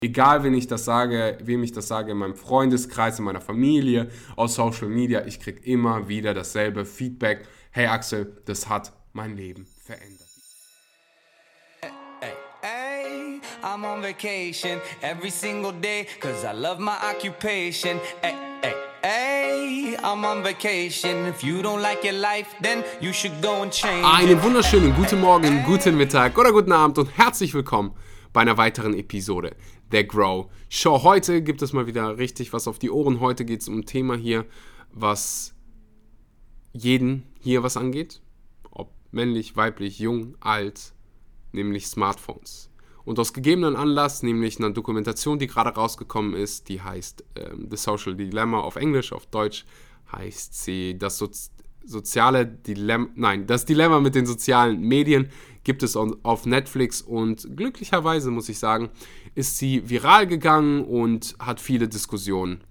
Egal, wem ich das sage, in meinem Freundeskreis, in meiner Familie, aus Social Media, ich kriege immer wieder dasselbe Feedback. Hey Axel, das hat mein Leben verändert. Hey, I'm on vacation every single day, cause I love my occupation. Hey, I'm on vacation. If you don't like your life, then you should go and change. Einen wunderschönen guten Morgen, guten Mittag oder guten Abend und herzlich willkommen bei einer weiteren Episode der Grow Show. Heute gibt es mal wieder richtig was auf die Ohren. Heute geht es um ein Thema hier, was jeden hier was angeht. Ob männlich, weiblich, jung, alt, nämlich Smartphones. Und aus gegebenen Anlass, nämlich einer Dokumentation, die gerade rausgekommen ist, die heißt The Social Dilemma auf Englisch, auf Deutsch heißt sie das das Dilemma mit den sozialen Medien, gibt es auf Netflix und glücklicherweise, muss ich sagen, ist sie viral gegangen und hat viele Diskussionen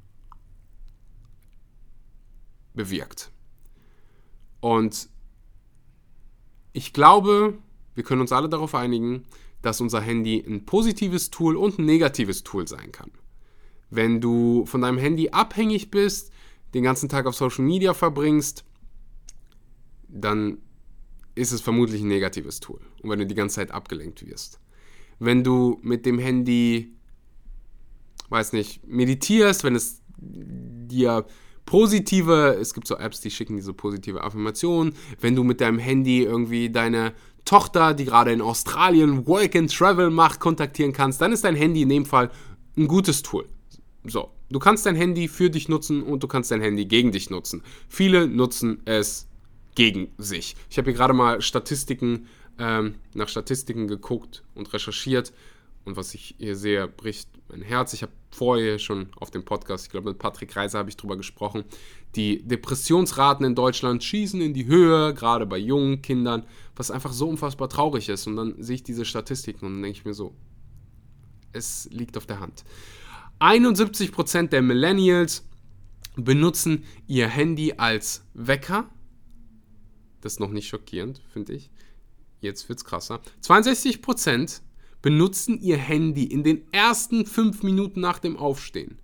bewirkt. Und ich glaube, wir können uns alle darauf einigen, dass unser Handy ein positives Tool und ein negatives Tool sein kann. Wenn du von deinem Handy abhängig bist, den ganzen Tag auf Social Media verbringst, dann ist es vermutlich ein negatives Tool. Und wenn du die ganze Zeit abgelenkt wirst. Wenn du mit dem Handy, meditierst, wenn es dir es gibt so Apps, die schicken dir so positive Affirmationen. Wenn du mit deinem Handy irgendwie deine Tochter, die gerade in Australien Work and Travel macht, kontaktieren kannst, dann ist dein Handy in dem Fall ein gutes Tool. So, du kannst dein Handy für dich nutzen und du kannst dein Handy gegen dich nutzen. Viele nutzen es gegen sich. Ich habe hier gerade mal nach Statistiken geguckt und recherchiert. Und was ich hier sehe, bricht mein Herz. Ich habe vorher schon auf dem Podcast, ich glaube mit Patrick Reiser habe ich drüber gesprochen, die Depressionsraten in Deutschland schießen in die Höhe, gerade bei jungen Kindern, was einfach so unfassbar traurig ist. Und dann sehe ich diese Statistiken und dann denke ich mir so, es liegt auf der Hand. 71% der Millennials benutzen ihr Handy als Wecker. Das ist noch nicht schockierend, finde ich. Jetzt wird es krasser. 62% benutzen ihr Handy in den ersten 5 Minuten nach dem Aufstehen.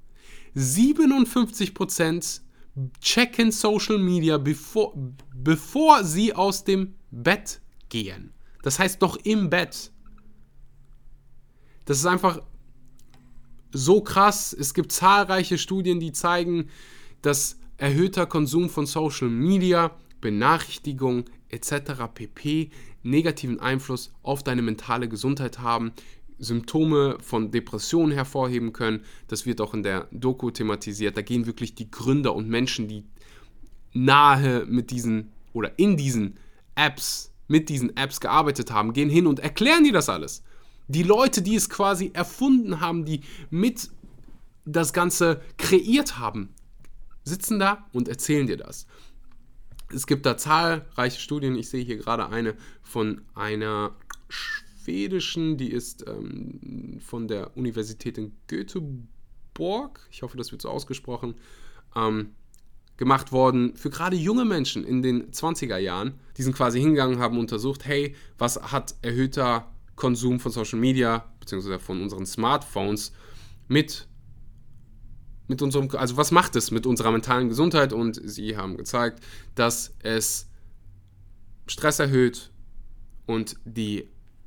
57% checken Social Media, bevor sie aus dem Bett gehen. Das heißt noch im Bett. Das ist einfach so krass. Es gibt zahlreiche Studien, die zeigen, dass erhöhter Konsum von Social Media, Benachrichtigungen etc. pp. Negativen Einfluss auf deine mentale Gesundheit haben, Symptome von Depressionen hervorheben können. Das wird auch in der Doku thematisiert. Da gehen wirklich die Gründer und Menschen, die nahe mit diesen oder in diesen Apps, mit diesen Apps gearbeitet haben, gehen hin und erklären dir das alles. Die Leute, die es quasi erfunden haben, die mit das Ganze kreiert haben, sitzen da und erzählen dir das. Es gibt da zahlreiche Studien. Ich sehe hier gerade eine von einer schwedischen, die ist von der Universität in Göteborg, ich hoffe, das wird so ausgesprochen, gemacht worden für gerade junge Menschen in den 20er Jahren. Die sind quasi hingegangen, haben untersucht, hey, was hat erhöhter Konsum von Social Media bzw. von unseren Smartphones was macht es mit unserer mentalen Gesundheit? Und sie haben gezeigt, dass es Stress erhöht und die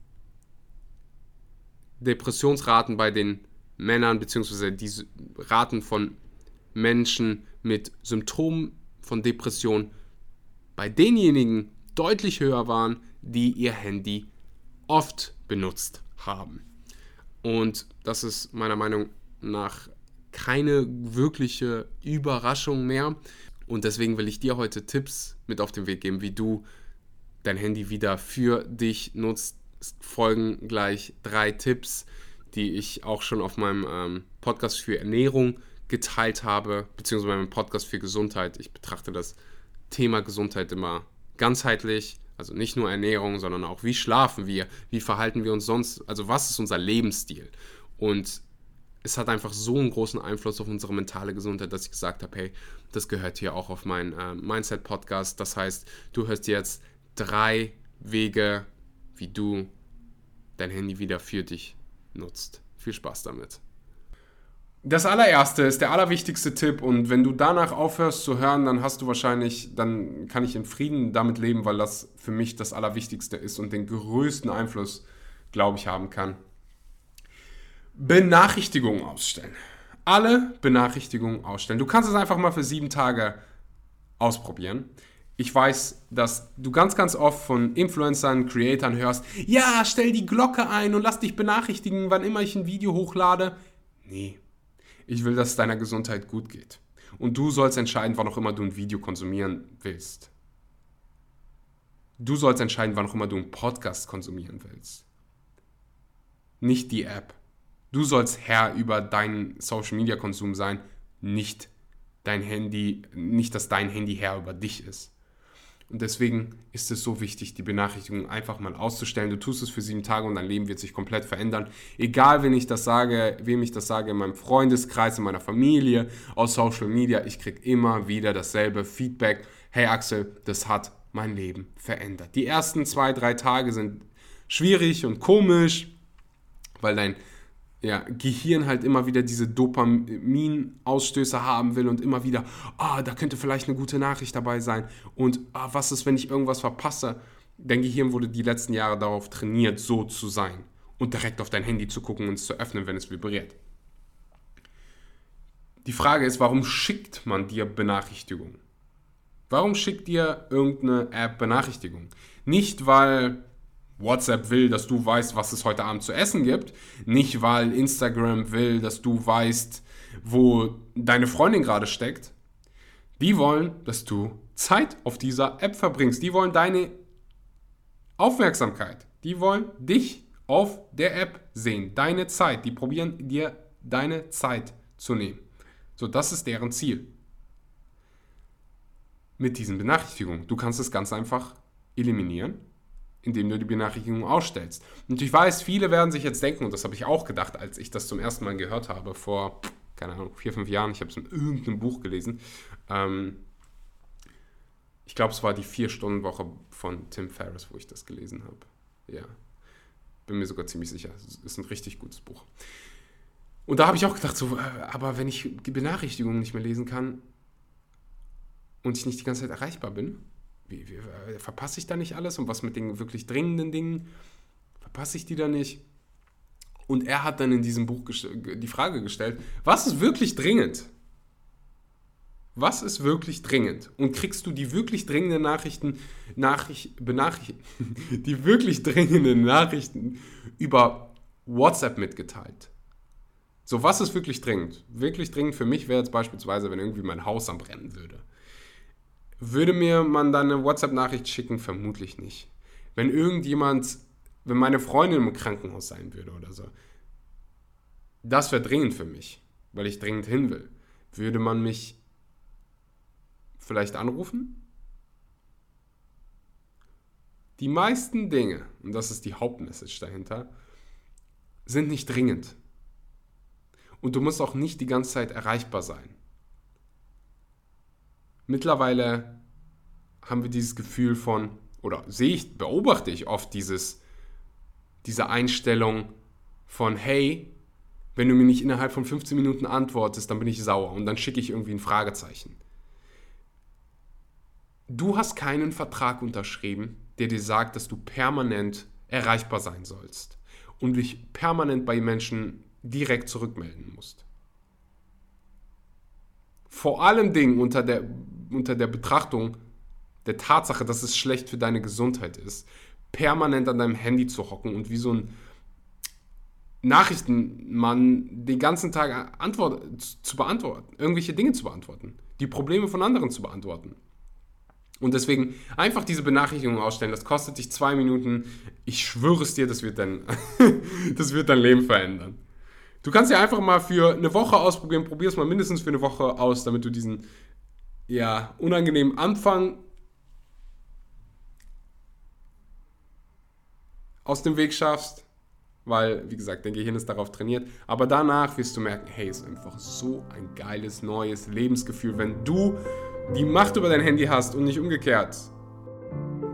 Depressionsraten bei den Männern bzw. die Raten von Menschen mit Symptomen von Depression bei denjenigen deutlich höher waren, die ihr Handy oft benutzt haben. Und das ist meiner Meinung nach keine wirkliche Überraschung mehr. Und deswegen will ich dir heute Tipps mit auf den Weg geben, wie du dein Handy wieder für dich nutzt. Es folgen gleich 3 Tipps, die ich auch schon auf meinem Podcast für Ernährung geteilt habe, beziehungsweise meinem Podcast für Gesundheit. Ich betrachte das Thema Gesundheit immer ganzheitlich, also nicht nur Ernährung, sondern auch, wie schlafen wir, wie verhalten wir uns sonst, also was ist unser Lebensstil. Und es hat einfach so einen großen Einfluss auf unsere mentale Gesundheit, dass ich gesagt habe, hey, das gehört hier auch auf meinen Mindset-Podcast. Das heißt, du hörst jetzt 3 Wege, wie du dein Handy wieder für dich nutzt. Viel Spaß damit. Das allererste ist der allerwichtigste Tipp und wenn du danach aufhörst zu hören, dann kann ich in Frieden damit leben, weil das für mich das Allerwichtigste ist und den größten Einfluss, glaube ich, haben kann. Benachrichtigungen ausstellen. Alle Benachrichtigungen ausstellen. Du kannst es einfach mal für 7 Tage ausprobieren. Ich weiß, dass du ganz, ganz oft von Influencern, Creatoren hörst, ja, stell die Glocke ein und lass dich benachrichtigen, wann immer ich ein Video hochlade. Nee. Ich will, dass es deiner Gesundheit gut geht. Und du sollst entscheiden, wann auch immer du ein Video konsumieren willst. Du sollst entscheiden, wann auch immer du einen Podcast konsumieren willst. Nicht die App. Du sollst Herr über deinen Social-Media-Konsum sein, nicht dass dein Handy Herr über dich ist. Und deswegen ist es so wichtig, die Benachrichtigungen einfach mal auszustellen. Du tust es für 7 Tage und dein Leben wird sich komplett verändern. Egal, wem ich das sage, in meinem Freundeskreis, in meiner Familie, aus Social Media, ich kriege immer wieder dasselbe Feedback. Hey Axel, das hat mein Leben verändert. Die ersten 2-3 Tage sind schwierig und komisch, weil dein Gehirn halt immer wieder diese Dopaminausstöße haben will und immer wieder, da könnte vielleicht eine gute Nachricht dabei sein und was ist, wenn ich irgendwas verpasse? Dein Gehirn wurde die letzten Jahre darauf trainiert, so zu sein und direkt auf dein Handy zu gucken und es zu öffnen, wenn es vibriert. Die Frage ist, warum schickt man dir Benachrichtigungen? Warum schickt dir irgendeine App Benachrichtigungen? Nicht, weil WhatsApp will, dass du weißt, was es heute Abend zu essen gibt. Nicht, weil Instagram will, dass du weißt, wo deine Freundin gerade steckt. Die wollen, dass du Zeit auf dieser App verbringst. Die wollen deine Aufmerksamkeit. Die wollen dich auf der App sehen. Deine Zeit. Die probieren dir deine Zeit zu nehmen. So, das ist deren Ziel. Mit diesen Benachrichtigungen. Du kannst es ganz einfach eliminieren, indem du die Benachrichtigung ausstellst. Und ich weiß, viele werden sich jetzt denken, und das habe ich auch gedacht, als ich das zum ersten Mal gehört habe, vor, 4-5 Jahren, ich habe es in irgendeinem Buch gelesen. Ich glaube, es war die 4-Stunden-Woche von Tim Ferriss, wo ich das gelesen habe. Ja, bin mir sogar ziemlich sicher. Es ist ein richtig gutes Buch. Und da habe ich auch gedacht, so, aber wenn ich die Benachrichtigungen nicht mehr lesen kann und ich nicht die ganze Zeit erreichbar bin, verpasse ich da nicht alles? Und was mit den wirklich dringenden Dingen? Verpasse ich die da nicht? Und er hat dann in diesem Buch die Frage gestellt, was ist wirklich dringend? Was ist wirklich dringend? Und kriegst du die wirklich dringenden die wirklich dringenden Nachrichten über WhatsApp mitgeteilt? So, was ist wirklich dringend? Wirklich dringend für mich wäre jetzt beispielsweise, wenn irgendwie mein Haus am Brennen würde. Würde mir man dann eine WhatsApp-Nachricht schicken? Vermutlich nicht. Wenn meine Freundin im Krankenhaus sein würde oder so, das wäre dringend für mich, weil ich dringend hin will. Würde man mich vielleicht anrufen? Die meisten Dinge, und das ist die Hauptmessage dahinter, sind nicht dringend. Und du musst auch nicht die ganze Zeit erreichbar sein. Mittlerweile haben wir dieses Gefühl von, oder beobachte ich oft diese Einstellung von, hey, wenn du mir nicht innerhalb von 15 Minuten antwortest, dann bin ich sauer und dann schicke ich irgendwie ein Fragezeichen. Du hast keinen Vertrag unterschrieben, der dir sagt, dass du permanent erreichbar sein sollst und dich permanent bei Menschen direkt zurückmelden musst. Vor allem Dingen unter der Betrachtung der Tatsache, dass es schlecht für deine Gesundheit ist, permanent an deinem Handy zu hocken und wie so ein Nachrichtenmann den ganzen Tag irgendwelche Dinge zu beantworten, die Probleme von anderen zu beantworten. Und deswegen einfach diese Benachrichtigung ausstellen, das kostet dich 2 Minuten. Ich schwöre es dir, das wird dein Leben verändern. Du kannst ja einfach mal für eine Woche ausprobieren, probier es mal mindestens für eine Woche aus, damit du diesen unangenehmen Anfang aus dem Weg schaffst, weil, wie gesagt, dein Gehirn ist darauf trainiert. Aber danach wirst du merken, hey, es ist einfach so ein geiles, neues Lebensgefühl, wenn du die Macht über dein Handy hast und nicht umgekehrt.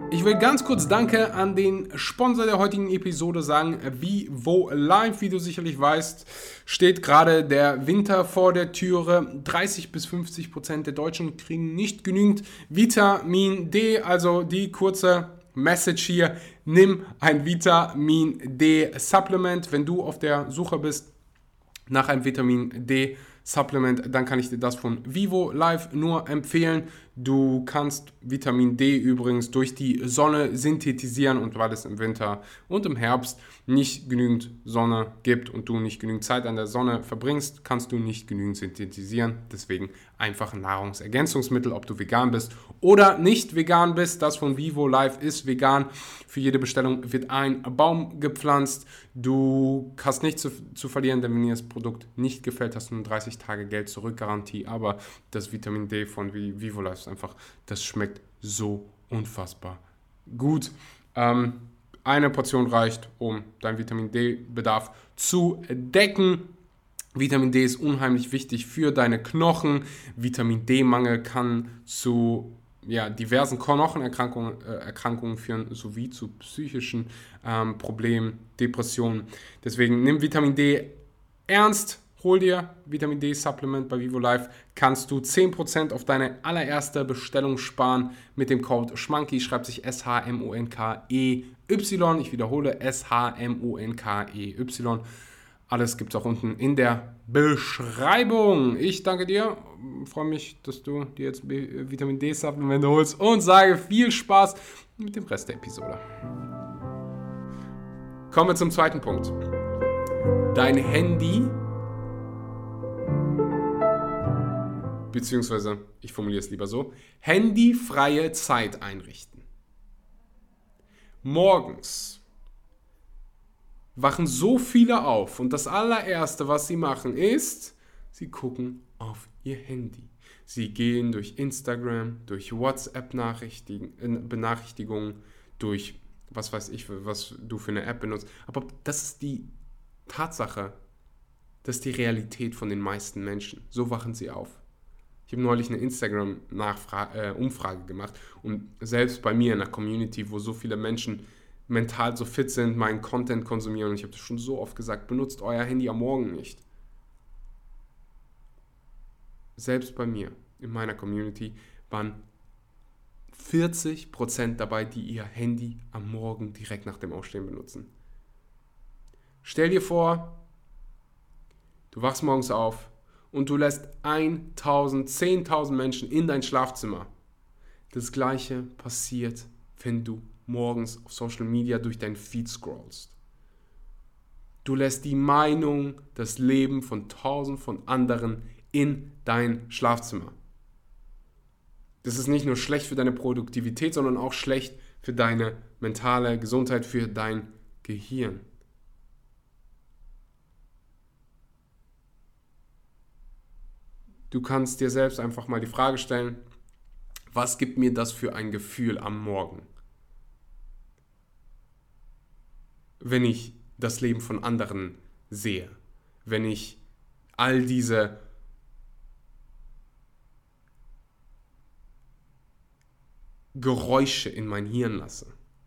Ich will ganz kurz Danke an den Sponsor der heutigen Episode sagen, Vivo Life. Wie du sicherlich weißt, steht gerade der Winter vor der Türe. 30-50% der Deutschen kriegen nicht genügend Vitamin D. Also die kurze Message hier, nimm ein Vitamin D Supplement. Wenn du auf der Suche bist nach einem Vitamin D Supplement, dann kann ich dir das von Vivo Life nur empfehlen. Du kannst Vitamin D übrigens durch die Sonne synthetisieren, und weil es im Winter und im Herbst nicht genügend Sonne gibt und du nicht genügend Zeit an der Sonne verbringst, kannst du nicht genügend synthetisieren. Deswegen einfach ein Nahrungsergänzungsmittel, ob du vegan bist oder nicht vegan bist. Das von Vivo Life ist vegan. Für jede Bestellung wird ein Baum gepflanzt. Du hast nichts zu verlieren, denn wenn dir das Produkt nicht gefällt, hast du eine 30 Tage Geld zurück Garantie. Aber das Vitamin D von Vivo Life ist einfach, das schmeckt so unfassbar gut. Eine Portion reicht, um deinen Vitamin D-Bedarf zu decken. Vitamin D ist unheimlich wichtig für deine Knochen. Vitamin D-Mangel kann zu diversen Knochenerkrankungen führen, sowie zu psychischen Problemen, Depressionen. Deswegen nimm Vitamin D ernst. Hol dir Vitamin D-Supplement bei Vivo Life. Kannst du 10% auf deine allererste Bestellung sparen mit dem Code SCHMANKEY. Schreibt sich SHMONKEY. Ich wiederhole, SHMONKEY. Alles gibt es auch unten in der Beschreibung. Ich danke dir. Freue mich, dass du dir jetzt Vitamin D-Supplement holst und sage viel Spaß mit dem Rest der Episode. Kommen wir zum zweiten Punkt. Dein Handy, beziehungsweise, ich formuliere es lieber so, handyfreie Zeit einrichten. Morgens wachen so viele auf und das allererste, was sie machen, ist, sie gucken auf ihr Handy. Sie gehen durch Instagram, durch WhatsApp-Benachrichtigungen, durch was weiß ich, was du für eine App benutzt. Aber das ist die Tatsache, das ist die Realität von den meisten Menschen. So wachen sie auf. Ich habe neulich eine Instagram-Umfrage gemacht und selbst bei mir in der Community, wo so viele Menschen mental so fit sind, meinen Content konsumieren, und ich habe das schon so oft gesagt, benutzt euer Handy am Morgen nicht. Selbst bei mir, in meiner Community, waren 40% dabei, die ihr Handy am Morgen direkt nach dem Aufstehen benutzen. Stell dir vor, du wachst morgens auf und du lässt 10.000 Menschen in dein Schlafzimmer. Das Gleiche passiert, wenn du morgens auf Social Media durch dein Feed scrollst. Du lässt die Meinung, das Leben von 1000 von anderen in dein Schlafzimmer. Das ist nicht nur schlecht für deine Produktivität, sondern auch schlecht für deine mentale Gesundheit, für dein Gehirn. Du kannst dir selbst einfach mal die Frage stellen, was gibt mir das für ein Gefühl am Morgen, wenn ich das Leben von anderen sehe, wenn ich all diese Geräusche in mein Hirn lasse.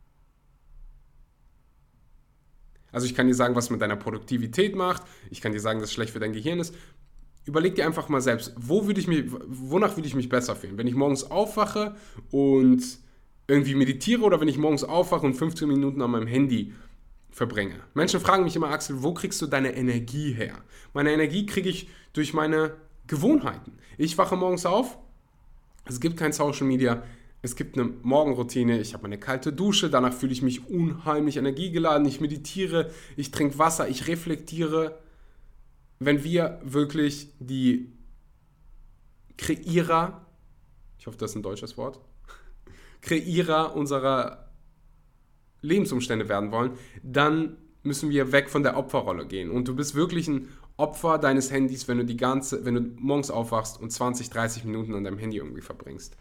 Also ich kann dir sagen, was mit deiner Produktivität macht, ich kann dir sagen, dass es schlecht für dein Gehirn ist. Überleg dir einfach mal selbst, wonach würde ich mich besser fühlen? Wenn ich morgens aufwache und irgendwie meditiere oder wenn ich morgens aufwache und 15 Minuten an meinem Handy verbringe. Menschen fragen mich immer, Axel, wo kriegst du deine Energie her? Meine Energie kriege ich durch meine Gewohnheiten. Ich wache morgens auf, es gibt kein Social Media, es gibt eine Morgenroutine, ich habe eine kalte Dusche, danach fühle ich mich unheimlich energiegeladen, ich meditiere, ich trinke Wasser, ich reflektiere. Wenn wir wirklich die Kreierer, ich hoffe, das ist ein deutsches Wort, Kreierer unserer Lebensumstände werden wollen, dann müssen wir weg von der Opferrolle gehen. Und du bist wirklich ein Opfer deines Handys, wenn du morgens aufwachst und 20, 30 Minuten an deinem Handy irgendwie verbringst.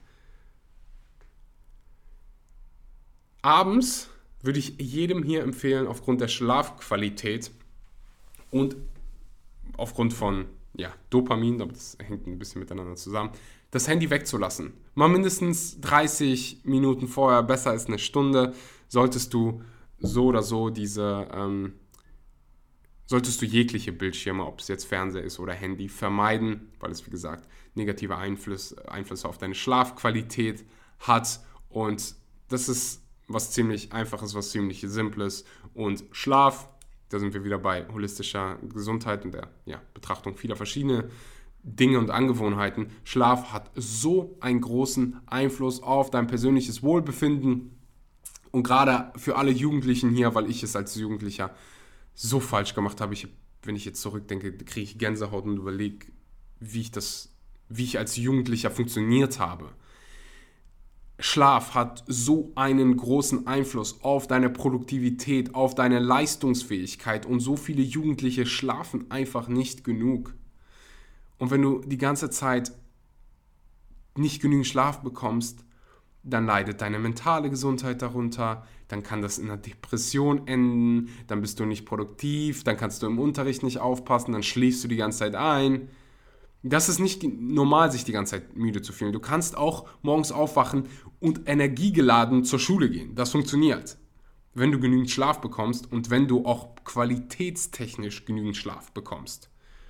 Abends würde ich jedem hier empfehlen, aufgrund der Schlafqualität und aufgrund von Dopamin, aber das hängt ein bisschen miteinander zusammen, das Handy wegzulassen. Mal mindestens 30 Minuten vorher, besser als eine Stunde, solltest du so oder so solltest du jegliche Bildschirme, ob es jetzt Fernseher ist oder Handy, vermeiden, weil es, wie gesagt, negative Einflüsse auf deine Schlafqualität hat. Und das ist was ziemlich Einfaches, was ziemlich Simples. Und Schlaf, da sind wir wieder bei holistischer Gesundheit und der Betrachtung vieler verschiedener Dinge und Angewohnheiten. Schlaf hat so einen großen Einfluss auf dein persönliches Wohlbefinden. Und gerade für alle Jugendlichen hier, weil ich es als Jugendlicher so falsch gemacht habe, wenn ich jetzt zurückdenke, kriege ich Gänsehaut und überlege, wie ich als Jugendlicher funktioniert habe. Schlaf hat so einen großen Einfluss auf deine Produktivität, auf deine Leistungsfähigkeit und so viele Jugendliche schlafen einfach nicht genug. Und wenn du die ganze Zeit nicht genügend Schlaf bekommst, dann leidet deine mentale Gesundheit darunter, dann kann das in einer Depression enden, dann bist du nicht produktiv, dann kannst du im Unterricht nicht aufpassen, dann schläfst du die ganze Zeit ein. Das ist nicht normal, sich die ganze Zeit müde zu fühlen. Du kannst auch morgens aufwachen und energiegeladen zur Schule gehen. Das funktioniert, wenn du genügend Schlaf bekommst und wenn du auch qualitätstechnisch genügend Schlaf bekommst.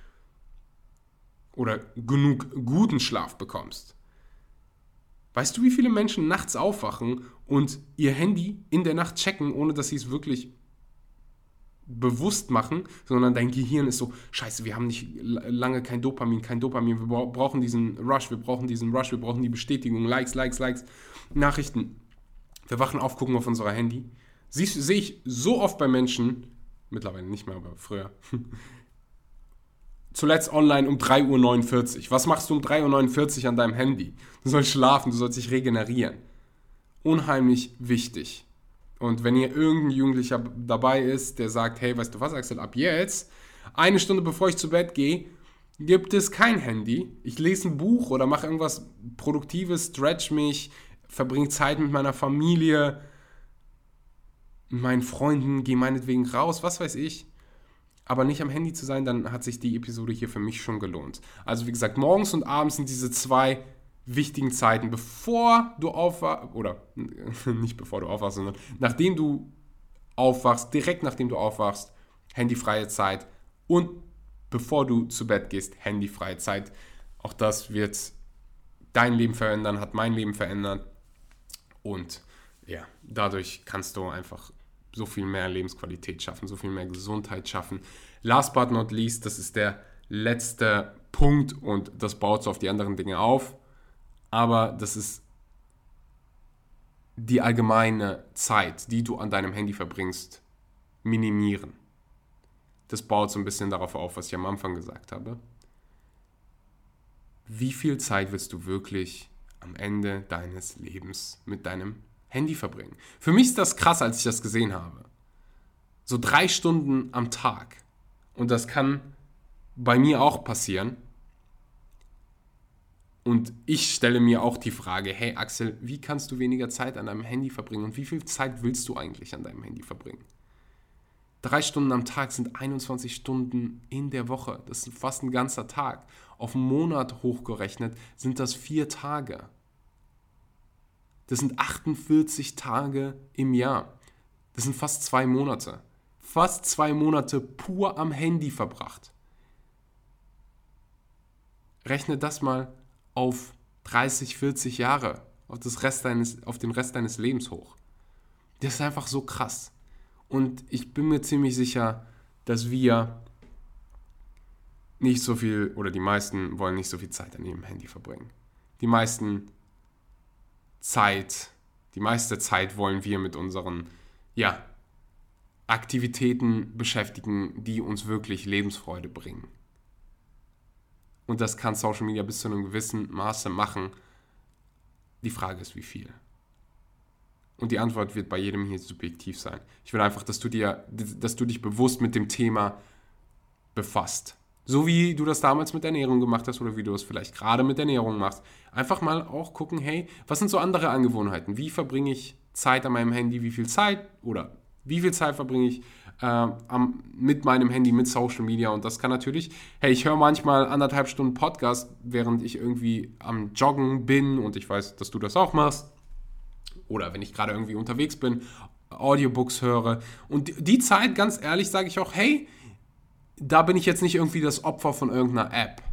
Oder genug guten Schlaf bekommst. Weißt du, wie viele Menschen nachts aufwachen und ihr Handy in der Nacht checken, ohne dass sie es wirklich bewusst machen, sondern dein Gehirn ist so, scheiße, wir haben nicht lange kein Dopamin, wir brauchen diesen Rush, wir brauchen die Bestätigung, Likes, Nachrichten. Wir wachen auf, gucken auf unser Handy. Sehe ich so oft bei Menschen, mittlerweile nicht mehr, aber früher, zuletzt online um 3:49 Uhr. Was machst du um 3:49 Uhr an deinem Handy? Du sollst schlafen, du sollst dich regenerieren. Unheimlich wichtig. Und wenn hier irgendein Jugendlicher dabei ist, der sagt, hey, weißt du was, Axel, ab jetzt, 1 Stunde bevor ich zu Bett gehe, gibt es kein Handy. Ich lese ein Buch oder mache irgendwas Produktives, stretch mich, verbringe Zeit mit meiner Familie, mit meinen Freunden, gehe meinetwegen raus, was weiß ich. Aber nicht am Handy zu sein, dann hat sich die Episode hier für mich schon gelohnt. Also wie gesagt, morgens und abends sind diese 2 wichtigen Zeiten, bevor du aufwachst, oder nicht bevor du aufwachst, sondern nachdem du aufwachst, direkt nachdem du aufwachst, handyfreie Zeit und bevor du zu Bett gehst, handyfreie Zeit. Auch das wird dein Leben verändern, hat mein Leben verändert und ja, dadurch kannst du einfach so viel mehr Lebensqualität schaffen, so viel mehr Gesundheit schaffen. Last but not least, das ist der letzte Punkt und das baut so auf die anderen Dinge auf, aber das ist die allgemeine Zeit, die du an deinem Handy verbringst, minimieren. Das baut so ein bisschen darauf auf, was ich am Anfang gesagt habe. Wie viel Zeit willst du wirklich am Ende deines Lebens mit deinem Handy verbringen? Für mich ist das krass, als ich das gesehen habe. So 3 Stunden am Tag. Und das kann bei mir auch passieren. Und ich stelle mir auch die Frage, hey Axel, wie kannst du weniger Zeit an deinem Handy verbringen? Und wie viel Zeit willst du eigentlich an deinem Handy verbringen? 3 Stunden am Tag sind 21 Stunden in der Woche. Das ist fast ein ganzer Tag. Auf einen Monat hochgerechnet sind das 4 Tage. Das sind 48 Tage im Jahr. Das sind fast 2 Monate. Fast 2 Monate pur am Handy verbracht. Rechne das mal auf 30, 40 Jahre, auf den Rest deines Lebens hoch. Das ist einfach so krass. Und ich bin mir ziemlich sicher, dass wir nicht so viel, oder die meisten wollen nicht so viel Zeit an ihrem Handy verbringen. Die meiste Zeit wollen wir mit unseren Aktivitäten beschäftigen, die uns wirklich Lebensfreude bringen. Und das kann Social Media bis zu einem gewissen Maße machen. Die Frage ist, wie viel. Und die Antwort wird bei jedem hier subjektiv sein. Ich will einfach, dass du dich bewusst mit dem Thema befasst. So wie du das damals mit Ernährung gemacht hast oder wie du es vielleicht gerade mit Ernährung machst. Einfach mal auch gucken, hey, was sind so andere Angewohnheiten? Wie verbringe ich Zeit an meinem Handy? Wie viel Zeit verbringe ich mit meinem Handy, mit Social Media. Und das kann natürlich, hey, ich höre manchmal 1,5 Stunden Podcast, während ich irgendwie am Joggen bin und ich weiß, dass du das auch machst. Oder wenn ich gerade irgendwie unterwegs bin, Audiobooks höre. Und die Zeit, ganz ehrlich, sage ich auch, hey, da bin ich jetzt nicht irgendwie das Opfer von irgendeiner App.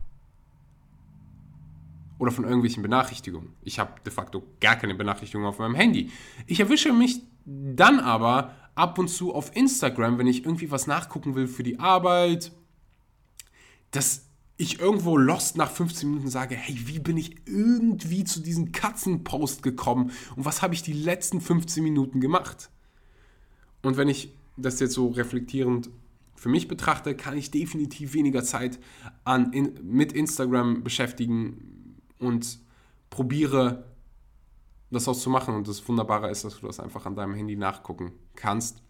Oder von irgendwelchen Benachrichtigungen. Ich habe de facto gar keine Benachrichtigungen auf meinem Handy. Ich erwische mich dann aber ab und zu auf Instagram, wenn ich irgendwie was nachgucken will für die Arbeit, dass ich irgendwo lost nach 15 Minuten sage, hey, wie bin ich irgendwie zu diesem Katzenpost gekommen und was habe ich die letzten 15 Minuten gemacht? Und wenn ich das jetzt so reflektierend für mich betrachte, kann ich definitiv weniger Zeit mit Instagram beschäftigen und probiere das auszumachen. Und das Wunderbare ist, dass du das einfach an deinem Handy nachgucken kannst.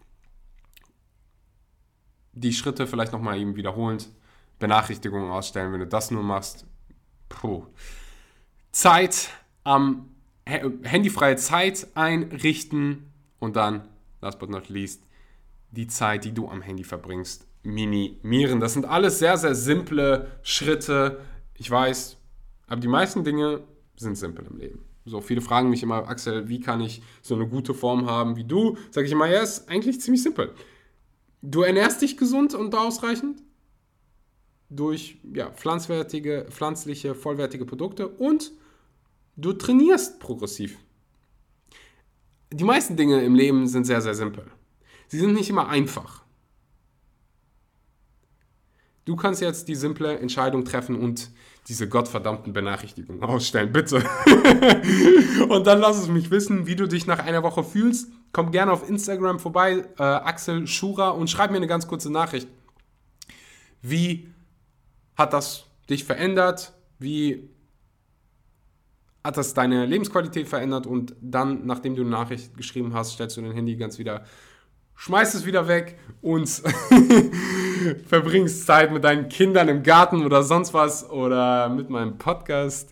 Die Schritte vielleicht nochmal eben wiederholend. Benachrichtigungen ausstellen, wenn du das nur machst. Zeit, handyfreie Zeit einrichten und dann, last but not least, die Zeit, die du am Handy verbringst, minimieren. Das sind alles sehr, sehr simple Schritte. Ich weiß, aber die meisten Dinge sind simpel im Leben. So, viele fragen mich immer, Axel, wie kann ich so eine gute Form haben wie du? Sage ich immer, ja, ist eigentlich ziemlich simpel. Du ernährst dich gesund und ausreichend durch pflanzliche, vollwertige Produkte und du trainierst progressiv. Die meisten Dinge im Leben sind sehr, sehr simpel. Sie sind nicht immer einfach. Du kannst jetzt die simple Entscheidung treffen und diese gottverdammten Benachrichtigungen ausstellen, bitte. Und dann lass es mich wissen, wie du dich nach einer Woche fühlst. Komm gerne auf Instagram vorbei, Axel Schura, und schreib mir eine ganz kurze Nachricht. Wie hat das dich verändert? Wie hat das deine Lebensqualität verändert? Und dann, nachdem du eine Nachricht geschrieben hast, stellst du dein Handy ganz wieder, schmeißt es wieder weg und verbringst Zeit mit deinen Kindern im Garten oder sonst was oder mit meinem Podcast.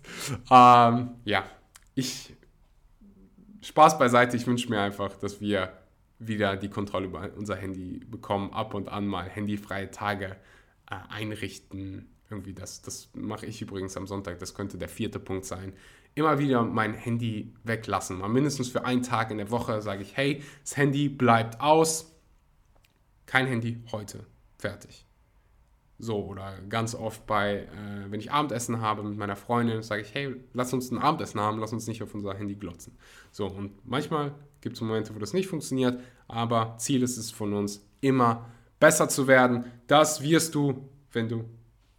Spaß beiseite. Ich wünsche mir einfach, dass wir wieder die Kontrolle über unser Handy bekommen, ab und an mal handyfreie Tage einrichten. Irgendwie das mache ich übrigens am Sonntag, das könnte der 4. Punkt sein. Immer wieder mein Handy weglassen. Mal mindestens für einen Tag in der Woche sage ich, hey, das Handy bleibt aus. Kein Handy heute. Fertig. So, oder ganz oft wenn ich Abendessen habe mit meiner Freundin, sage ich, hey, lass uns ein Abendessen haben, lass uns nicht auf unser Handy glotzen. So, und manchmal gibt es Momente, wo das nicht funktioniert, aber Ziel ist es von uns, immer besser zu werden. Das wirst du, wenn du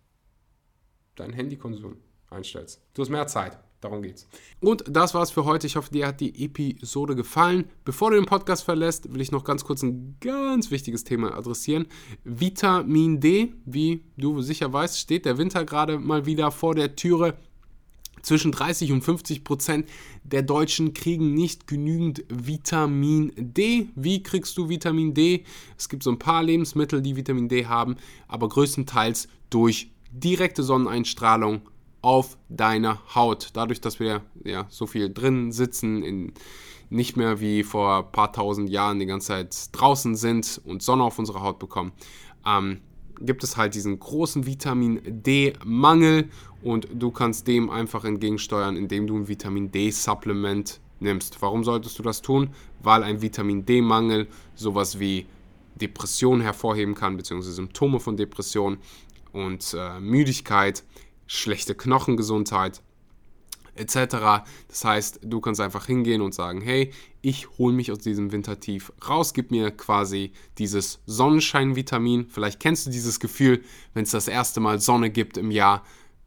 deinen Handykonsum einstellst. Du hast mehr Zeit. Darum geht's. Und das war's für heute. Ich hoffe, dir hat die Episode gefallen. Bevor du den Podcast verlässt, will ich noch ganz kurz ein ganz wichtiges Thema adressieren. Vitamin D, wie du sicher weißt, steht der Winter gerade mal wieder vor der Türe. Zwischen 30 und 50% der Deutschen kriegen nicht genügend Vitamin D. Wie kriegst du Vitamin D? Es gibt so ein paar Lebensmittel, die Vitamin D haben, aber größtenteils durch direkte Sonneneinstrahlung auf deiner Haut. Dadurch, dass wir so viel drin sitzen, nicht mehr wie vor ein paar tausend Jahren die ganze Zeit draußen sind und Sonne auf unsere Haut bekommen, gibt es halt diesen großen Vitamin D-Mangel und du kannst dem einfach entgegensteuern, indem du ein Vitamin D-Supplement nimmst. Warum solltest du das tun? Weil ein Vitamin D-Mangel sowas wie Depression hervorheben kann, beziehungsweise Symptome von Depression und Müdigkeit, schlechte Knochengesundheit etc. Das heißt, du kannst einfach hingehen und sagen, hey, ich hole mich aus diesem Wintertief raus, gib mir quasi dieses Sonnenscheinvitamin. Vielleicht kennst du dieses Gefühl, wenn es das erste Mal Sonne gibt im Jahr.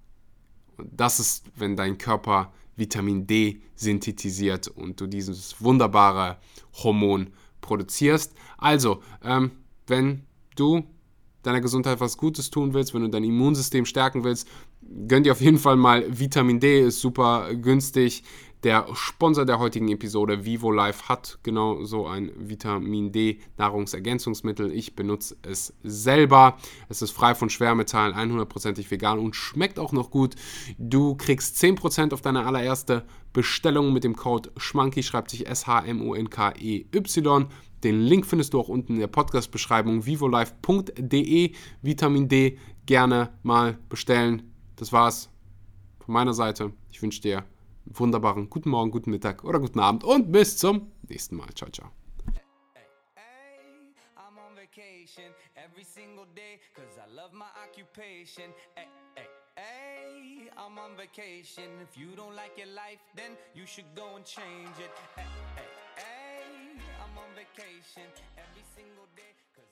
Das ist, wenn dein Körper Vitamin D synthetisiert und du dieses wunderbare Hormon produzierst. Also, wenn du deiner Gesundheit was Gutes tun willst, wenn du dein Immunsystem stärken willst, gönn dir auf jeden Fall mal Vitamin D, ist super günstig. Der Sponsor der heutigen Episode, Vivo Life, hat genau so ein Vitamin D Nahrungsergänzungsmittel. Ich benutze es selber. Es ist frei von Schwermetallen, 100% vegan und schmeckt auch noch gut. Du kriegst 10% auf deine allererste Bestellung mit dem Code SCHMANKEY, schreibt sich SHMONKEY. Den Link findest du auch unten in der Podcast-Beschreibung, vivolife.de. Vitamin D gerne mal bestellen. Das war's von meiner Seite. Ich wünsche dir einen wunderbaren guten Morgen, guten Mittag oder guten Abend und bis zum nächsten Mal. Ciao, ciao. I'm on vacation every single day, cause I love my occupation. I'm on vacation. If you don't like your life, then you should go and change it. I'm on vacation every single day, cause